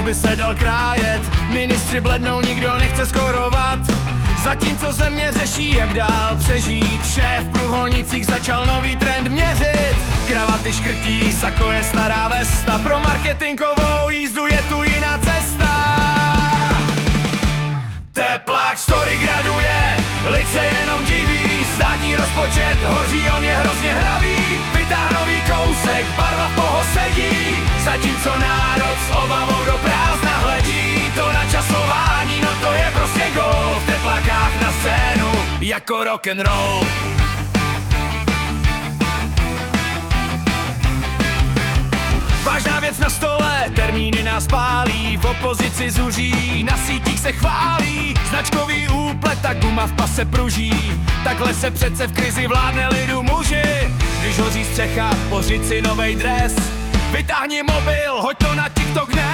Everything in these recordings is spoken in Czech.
by se dal krájet. Ministři blednou, nikdo nechce skórovat, zatímco země řeší, jak dál přežít. Šéf v průhlednicích začal nový trend měřit. Kravaty škrtí, sako je stará vesta, pro marketingovou jízdu je tu jiná cesta. Teplák story graduje, lid se jenom diví, státní rozpočet hoří, on je hrozně hravý. Vytáhnový kousek, barva v toho sedí, zatímco národ s obavou do prázdna hledí. To načasování, no to je prostě gól, v teplákách na scénu jako rock'n'roll. Vážná věc na stole, termíny nás pálí, v opozici zuří, na sítích se chválí. Značkový úplet, tak guma v pase pruží, takhle se přece v krizi vládne lidu muži. Když hoří střecha, pořiď si novej dres, vytáhni mobil, hoď to na TikTok dnes.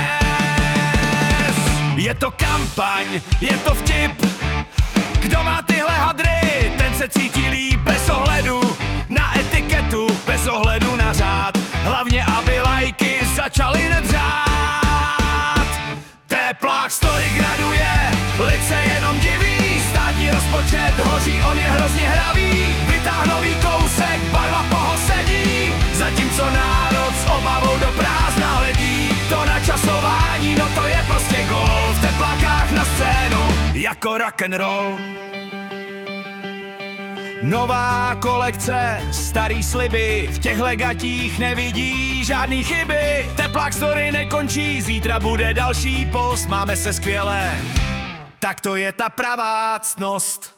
Je to kampaň, je to vtip, kdo má tyhle hadry, ten se cítí líp bez ohledu na etiketu, bez ohledu na řád, hlavně aby lajky začaly nedřát. Teplák story graduje, lid se jenom diví, státní rozpočet hoří, on je hrozně hravý. Vytáhnový kousek, barva poho sedí, zatímco národ s obavou do prázdna hledí. To načasování, no to je prostě gól, v teplákách na scénu jako rock'n'roll. Nová kolekce, starý sliby, v těch legatích nevidí žádný chyby. Teplák story nekončí, zítra bude další post, máme se skvěle, tak to je ta pravá ctnost.